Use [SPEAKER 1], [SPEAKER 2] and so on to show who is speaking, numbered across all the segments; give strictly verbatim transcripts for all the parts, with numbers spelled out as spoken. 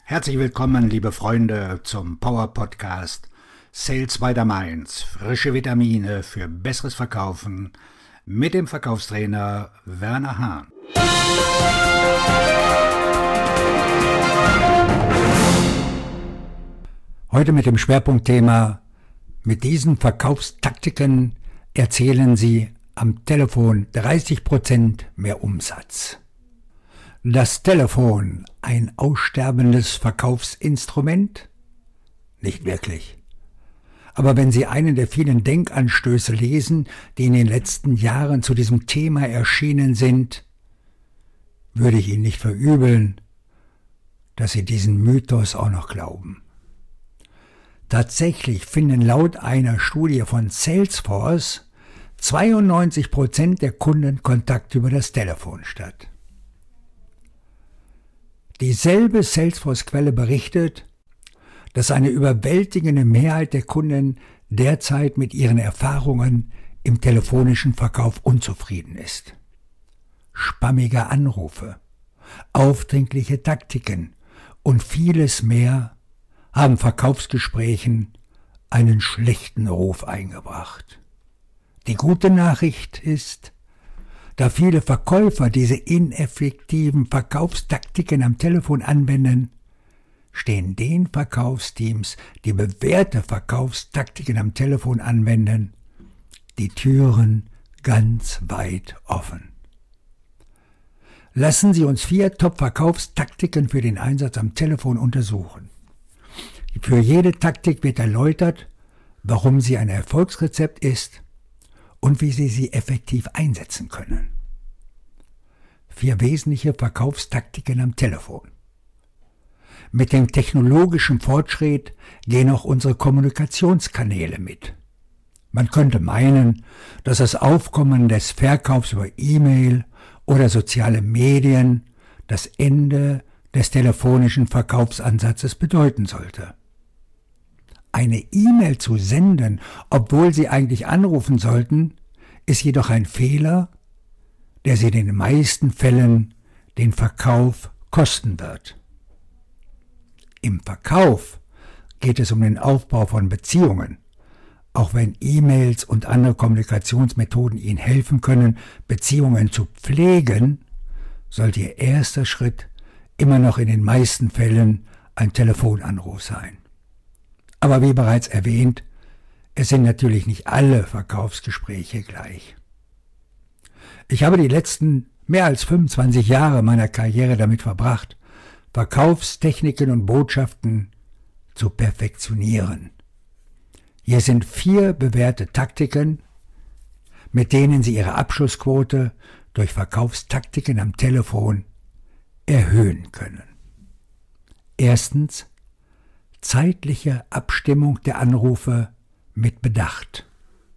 [SPEAKER 1] Herzlich willkommen, liebe Freunde, zum Power Podcast Sales by the Mainz. Frische Vitamine für besseres Verkaufen mit dem Verkaufstrainer Werner Hahn. Heute mit dem Schwerpunktthema: Mit diesen Verkaufstaktiken erzielen Sie am Telefon dreißig Prozent mehr Umsatz. Das Telefon, ein aussterbendes Verkaufsinstrument? Nicht wirklich. Aber wenn Sie einen der vielen Denkanstöße lesen, die in den letzten Jahren zu diesem Thema erschienen sind, würde ich Ihnen nicht verübeln, dass Sie diesen Mythos auch noch glauben. Tatsächlich finden laut einer Studie von Salesforce zweiundneunzig Prozent der Kundenkontakte über das Telefon statt. Dieselbe Salesforce-Quelle berichtet, dass eine überwältigende Mehrheit der Kunden derzeit mit ihren Erfahrungen im telefonischen Verkauf unzufrieden ist. Spammige Anrufe, aufdringliche Taktiken und vieles mehr haben Verkaufsgesprächen einen schlechten Ruf eingebracht. Die gute Nachricht ist, da viele Verkäufer diese ineffektiven Verkaufstaktiken am Telefon anwenden, stehen den Verkaufsteams, die bewährte Verkaufstaktiken am Telefon anwenden, die Türen ganz weit offen. Lassen Sie uns vier Top-Verkaufstaktiken für den Einsatz am Telefon untersuchen. Für jede Taktik wird erläutert, warum sie ein Erfolgsrezept ist und wie Sie sie effektiv einsetzen können. Vier wesentliche Verkaufstaktiken am Telefon. Mit dem technologischen Fortschritt gehen auch unsere Kommunikationskanäle mit. Man könnte meinen, dass das Aufkommen des Verkaufs über E-Mail oder soziale Medien das Ende des telefonischen Verkaufsansatzes bedeuten sollte. Eine E-Mail zu senden, obwohl Sie eigentlich anrufen sollten, ist jedoch ein Fehler, der Sie in den meisten Fällen den Verkauf kosten wird. Im Verkauf geht es um den Aufbau von Beziehungen. Auch wenn E-Mails und andere Kommunikationsmethoden Ihnen helfen können, Beziehungen zu pflegen, sollte Ihr erster Schritt immer noch in den meisten Fällen ein Telefonanruf sein. Aber wie bereits erwähnt, es sind natürlich nicht alle Verkaufsgespräche gleich. Ich habe die letzten mehr als fünfundzwanzig Jahre meiner Karriere damit verbracht, Verkaufstechniken und Botschaften zu perfektionieren. Hier sind vier bewährte Taktiken, mit denen Sie Ihre Abschlussquote durch Verkaufstaktiken am Telefon erhöhen können. Erstens: zeitliche Abstimmung der Anrufe mit Bedacht.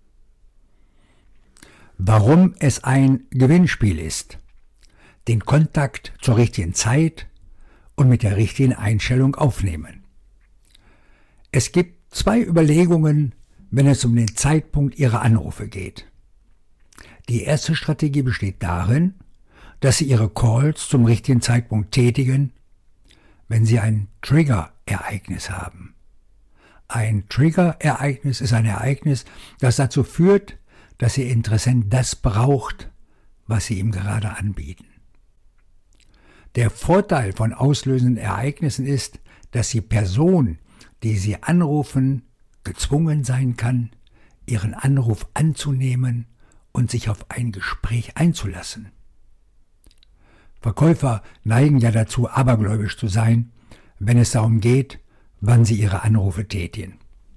[SPEAKER 1] Warum es ein Gewinnspiel ist, den Kontakt zur richtigen Zeit und mit der richtigen Einstellung aufnehmen. Es gibt zwei Überlegungen, wenn es um den Zeitpunkt Ihrer Anrufe geht. Die erste Strategie besteht darin, dass Sie Ihre Calls zum richtigen Zeitpunkt tätigen, wenn Sie ein Trigger-Ereignis haben. Ein Trigger-Ereignis ist ein Ereignis, das dazu führt, dass Ihr Interessent das braucht, was Sie ihm gerade anbieten. Der Vorteil von auslösenden Ereignissen ist, dass die Person, die Sie anrufen, gezwungen sein kann, Ihren Anruf anzunehmen und sich auf ein Gespräch einzulassen. Verkäufer neigen ja dazu, abergläubisch zu sein, wenn es darum geht, wann sie ihre Anrufe tätigen.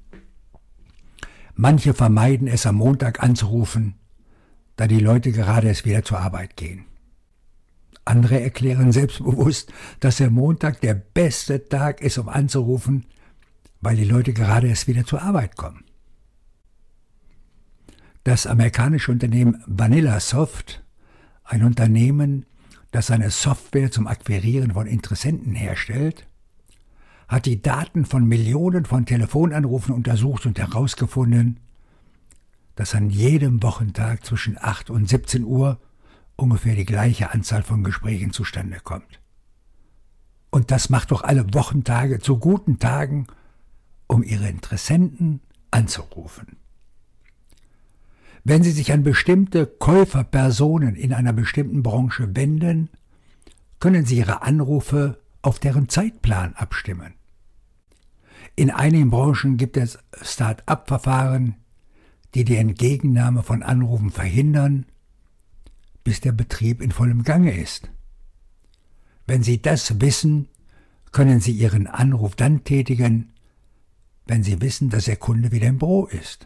[SPEAKER 1] Manche vermeiden es, am Montag anzurufen, da die Leute gerade erst wieder zur Arbeit gehen. Andere erklären selbstbewusst, dass der Montag der beste Tag ist, um anzurufen, weil die Leute gerade erst wieder zur Arbeit kommen. Das amerikanische Unternehmen VanillaSoft, ein Unternehmen, das eine Software zum Akquirieren von Interessenten herstellt, hat die Daten von Millionen von Telefonanrufen untersucht und herausgefunden, dass an jedem Wochentag zwischen acht und siebzehn Uhr ungefähr die gleiche Anzahl von Gesprächen zustande kommt. Und das macht doch alle Wochentage zu guten Tagen, um Ihre Interessenten anzurufen. Wenn Sie sich an bestimmte Käuferpersonen in einer bestimmten Branche wenden, können Sie Ihre Anrufe auf deren Zeitplan abstimmen. In einigen Branchen gibt es Start-up-Verfahren, die die Entgegennahme von Anrufen verhindern, bis der Betrieb in vollem Gange ist. Wenn Sie das wissen, können Sie Ihren Anruf dann tätigen, wenn Sie wissen, dass Ihr Kunde wieder im Büro ist.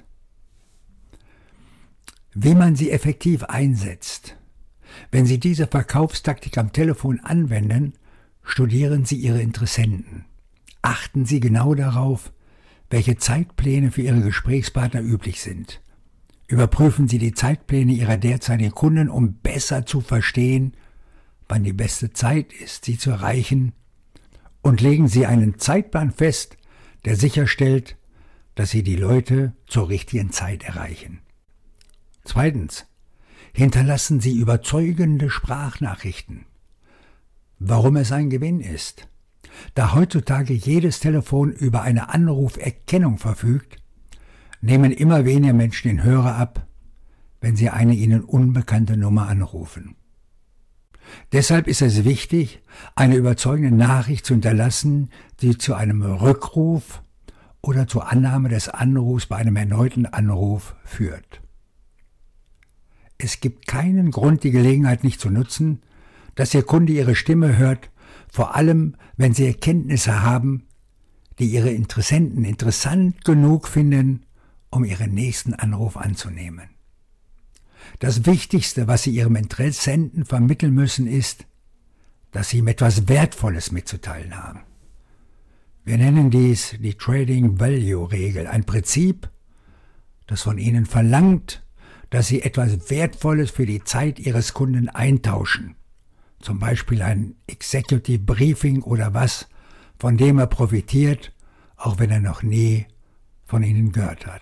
[SPEAKER 1] Wie man sie effektiv einsetzt. Wenn Sie diese Verkaufstaktik am Telefon anwenden, studieren Sie Ihre Interessenten. Achten Sie genau darauf, welche Zeitpläne für Ihre Gesprächspartner üblich sind. Überprüfen Sie die Zeitpläne Ihrer derzeitigen Kunden, um besser zu verstehen, wann die beste Zeit ist, sie zu erreichen, und legen Sie einen Zeitplan fest, der sicherstellt, dass Sie die Leute zur richtigen Zeit erreichen. Zweitens, hinterlassen Sie überzeugende Sprachnachrichten. Warum es ein Gewinn ist. Da heutzutage jedes Telefon über eine Anruferkennung verfügt, nehmen immer weniger Menschen den Hörer ab, wenn sie eine ihnen unbekannte Nummer anrufen. Deshalb ist es wichtig, eine überzeugende Nachricht zu hinterlassen, die zu einem Rückruf oder zur Annahme des Anrufs bei einem erneuten Anruf führt. Es gibt keinen Grund, die Gelegenheit nicht zu nutzen, dass Ihr Kunde Ihre Stimme hört, vor allem, wenn Sie Erkenntnisse haben, die Ihre Interessenten interessant genug finden, um Ihren nächsten Anruf anzunehmen. Das Wichtigste, was Sie Ihrem Interessenten vermitteln müssen, ist, dass Sie ihm etwas Wertvolles mitzuteilen haben. Wir nennen dies die Trading-Value-Regel, ein Prinzip, das von Ihnen verlangt, dass Sie etwas Wertvolles für die Zeit Ihres Kunden eintauschen, zum Beispiel ein Executive Briefing oder was, von dem er profitiert, auch wenn er noch nie von Ihnen gehört hat.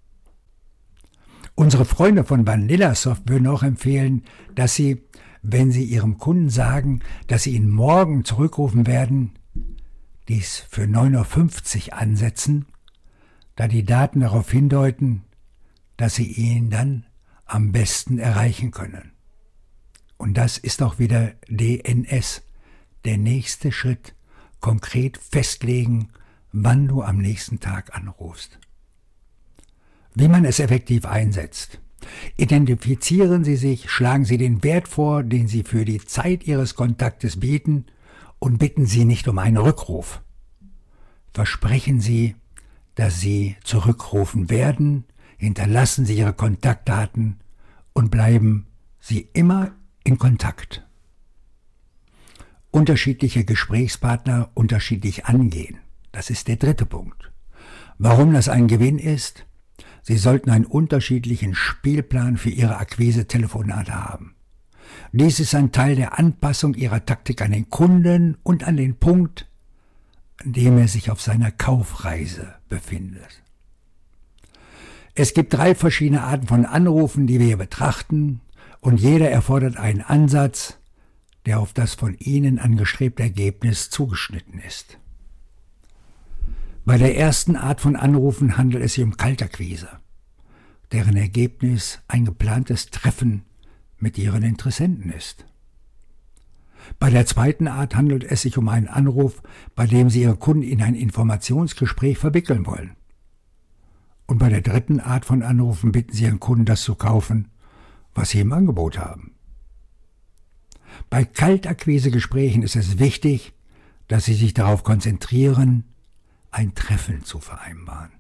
[SPEAKER 1] Unsere Freunde von Vanillasoft würden auch empfehlen, dass Sie, wenn Sie Ihrem Kunden sagen, dass Sie ihn morgen zurückrufen werden, dies für neun Uhr fünfzig ansetzen, da die Daten darauf hindeuten, dass Sie ihn dann am besten erreichen können. Und das ist auch wieder D N S, der nächste Schritt, konkret festlegen, wann du am nächsten Tag anrufst. Wie man es effektiv einsetzt. Identifizieren Sie sich, schlagen Sie den Wert vor, den Sie für die Zeit Ihres Kontaktes bieten, und bitten Sie nicht um einen Rückruf. Versprechen Sie, dass Sie zurückrufen werden, hinterlassen Sie Ihre Kontaktdaten und bleiben Sie immer in Kontakt. Unterschiedliche Gesprächspartner unterschiedlich angehen. Das ist der dritte Punkt. Warum das ein Gewinn ist? Sie sollten einen unterschiedlichen Spielplan für Ihre Akquise-Telefonate haben. Dies ist ein Teil der Anpassung Ihrer Taktik an den Kunden und an den Punkt, an dem er sich auf seiner Kaufreise befindet. Es gibt drei verschiedene Arten von Anrufen, die wir hier betrachten, und jeder erfordert einen Ansatz, der auf das von Ihnen angestrebte Ergebnis zugeschnitten ist. Bei der ersten Art von Anrufen handelt es sich um Kaltakquise, deren Ergebnis ein geplantes Treffen mit Ihren Interessenten ist. Bei der zweiten Art handelt es sich um einen Anruf, bei dem Sie Ihre Kunden in ein Informationsgespräch verwickeln wollen. Und bei der dritten Art von Anrufen bitten Sie Ihren Kunden, das zu kaufen, was Sie im Angebot haben. Bei Kaltakquisegesprächen ist es wichtig, dass Sie sich darauf konzentrieren, ein Treffen zu vereinbaren.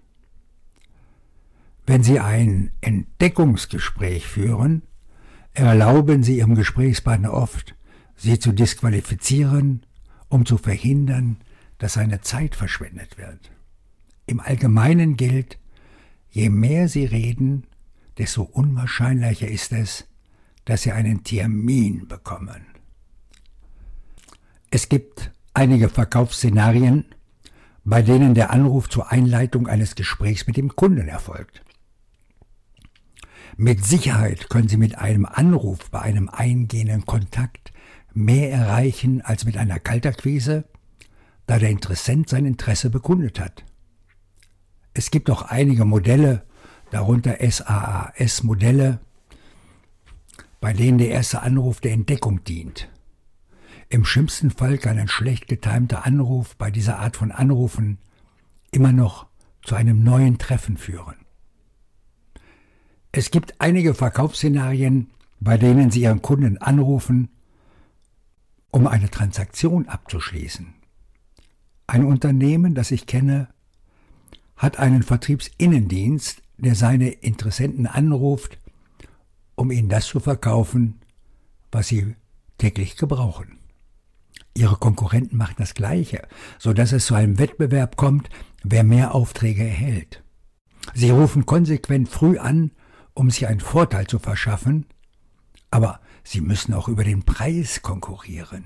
[SPEAKER 1] Wenn Sie ein Entdeckungsgespräch führen, erlauben Sie Ihrem Gesprächspartner oft, Sie zu disqualifizieren, um zu verhindern, dass seine Zeit verschwendet wird. Im Allgemeinen gilt, je mehr Sie reden, desto unwahrscheinlicher ist es, dass Sie einen Termin bekommen. Es gibt einige Verkaufsszenarien, bei denen der Anruf zur Einleitung eines Gesprächs mit dem Kunden erfolgt. Mit Sicherheit können Sie mit einem Anruf bei einem eingehenden Kontakt mehr erreichen als mit einer Kaltakquise, da der Interessent sein Interesse bekundet hat. Es gibt auch einige Modelle, darunter S A A S-Modelle, bei denen der erste Anruf der Entdeckung dient. Im schlimmsten Fall kann ein schlecht getimter Anruf bei dieser Art von Anrufen immer noch zu einem neuen Treffen führen. Es gibt einige Verkaufsszenarien, bei denen Sie Ihren Kunden anrufen, um eine Transaktion abzuschließen. Ein Unternehmen, das ich kenne, hat einen Vertriebsinnendienst, der seine Interessenten anruft, um ihnen das zu verkaufen, was sie täglich gebrauchen. Ihre Konkurrenten machen das Gleiche, sodass es zu einem Wettbewerb kommt, wer mehr Aufträge erhält. Sie rufen konsequent früh an, um sich einen Vorteil zu verschaffen, aber sie müssen auch über den Preis konkurrieren.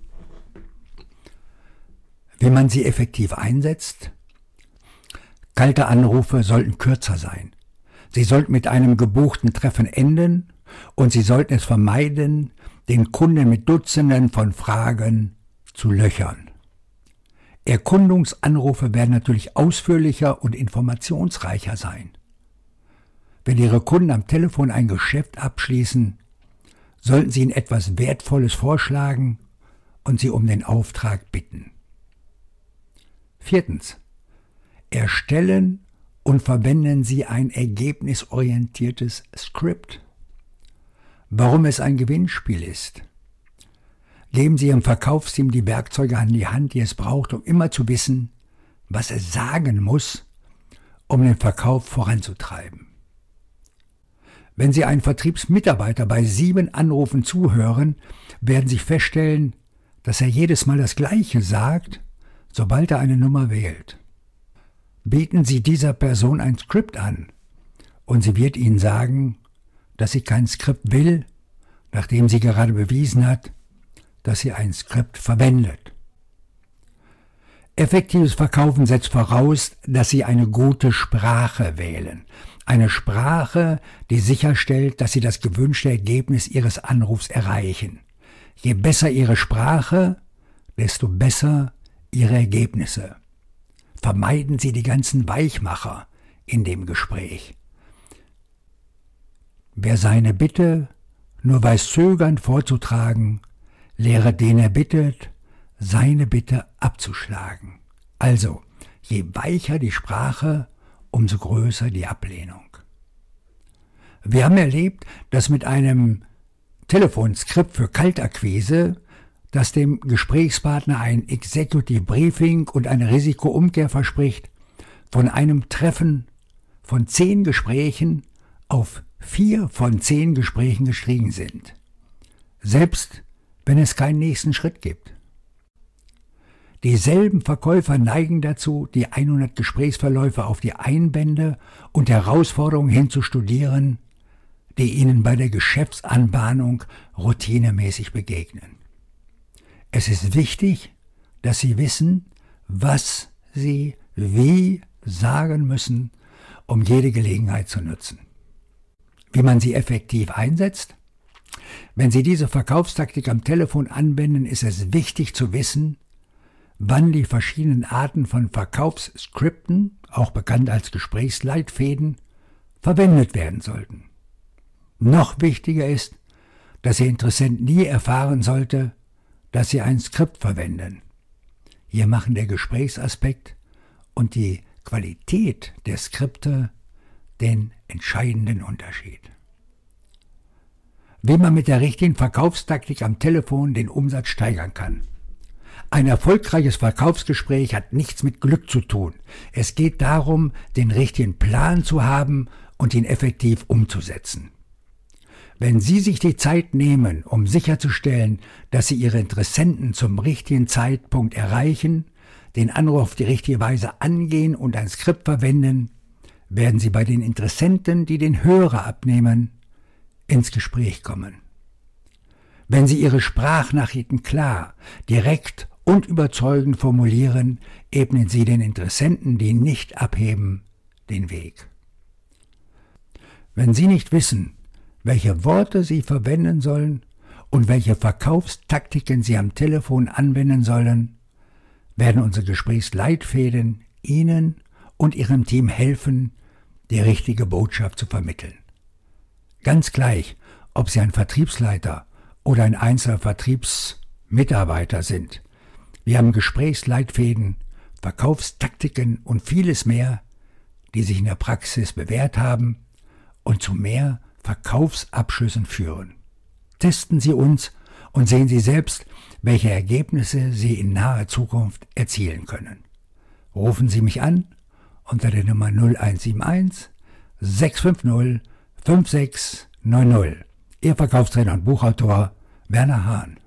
[SPEAKER 1] Wie man sie effektiv einsetzt? Kalte Anrufe sollten kürzer sein. Sie sollten mit einem gebuchten Treffen enden und Sie sollten es vermeiden, den Kunden mit Dutzenden von Fragen zu löchern. Erkundungsanrufe werden natürlich ausführlicher und informationsreicher sein. Wenn Ihre Kunden am Telefon ein Geschäft abschließen, sollten Sie ihnen etwas Wertvolles vorschlagen und sie um den Auftrag bitten. Viertens. Erstellen und verwenden Sie ein ergebnisorientiertes Skript. Warum es ein Gewinnspiel ist. Geben Sie Ihrem Verkaufsteam die Werkzeuge an die Hand, die es braucht, um immer zu wissen, was es sagen muss, um den Verkauf voranzutreiben. Wenn Sie einen Vertriebsmitarbeiter bei sieben Anrufen zuhören, werden Sie feststellen, dass er jedes Mal das Gleiche sagt, sobald er eine Nummer wählt. Bieten Sie dieser Person ein Skript an und sie wird Ihnen sagen, dass sie kein Skript will, nachdem sie gerade bewiesen hat, dass sie ein Skript verwendet. Effektives Verkaufen setzt voraus, dass Sie eine gute Sprache wählen. Eine Sprache, die sicherstellt, dass Sie das gewünschte Ergebnis Ihres Anrufs erreichen. Je besser Ihre Sprache, desto besser Ihre Ergebnisse. Vermeiden Sie die ganzen Weichmacher in dem Gespräch. Wer seine Bitte nur weiß zögernd vorzutragen, lehre den er bittet, seine Bitte abzuschlagen. Also, je weicher die Sprache, umso größer die Ablehnung. Wir haben erlebt, dass mit einem Telefonskript für Kaltakquise, das dem Gesprächspartner ein Executive Briefing und eine Risikoumkehr verspricht, von einem Treffen von zehn Gesprächen auf vier von zehn Gesprächen gestiegen sind. Selbst wenn es keinen nächsten Schritt gibt. Dieselben Verkäufer neigen dazu, die hundert Gesprächsverläufe auf die Einwände und Herausforderungen hin zu studieren, die ihnen bei der Geschäftsanbahnung routinemäßig begegnen. Es ist wichtig, dass Sie wissen, was Sie wie sagen müssen, um jede Gelegenheit zu nutzen. Wie man sie effektiv einsetzt? Wenn Sie diese Verkaufstaktik am Telefon anwenden, ist es wichtig zu wissen, wann die verschiedenen Arten von Verkaufsskripten, auch bekannt als Gesprächsleitfäden, verwendet werden sollten. Noch wichtiger ist, dass Ihr Interessent nie erfahren sollte, dass Sie ein Skript verwenden. Hier machen der Gesprächsaspekt und die Qualität der Skripte den entscheidenden Unterschied. Wie man mit der richtigen Verkaufstaktik am Telefon den Umsatz steigern kann. Ein erfolgreiches Verkaufsgespräch hat nichts mit Glück zu tun. Es geht darum, den richtigen Plan zu haben und ihn effektiv umzusetzen. Wenn Sie sich die Zeit nehmen, um sicherzustellen, dass Sie Ihre Interessenten zum richtigen Zeitpunkt erreichen, den Anruf auf die richtige Weise angehen und ein Skript verwenden, werden Sie bei den Interessenten, die den Hörer abnehmen, ins Gespräch kommen. Wenn Sie Ihre Sprachnachrichten klar, direkt und überzeugend formulieren, ebnen Sie den Interessenten, die nicht abheben, den Weg. Wenn Sie nicht wissen, welche Worte Sie verwenden sollen und welche Verkaufstaktiken Sie am Telefon anwenden sollen, werden unsere Gesprächsleitfäden Ihnen und Ihrem Team helfen, die richtige Botschaft zu vermitteln. Ganz gleich, ob Sie ein Vertriebsleiter oder ein einzelner Vertriebsmitarbeiter sind. Wir haben Gesprächsleitfäden, Verkaufstaktiken und vieles mehr, die sich in der Praxis bewährt haben und zu mehr Verkaufsabschlüssen führen. Testen Sie uns und sehen Sie selbst, welche Ergebnisse Sie in naher Zukunft erzielen können. Rufen Sie mich an unter der Nummer null eins sieben eins, sechs fünf null, fünf sechs neun null. Ihr Verkaufstrainer und Buchautor Werner Hahn.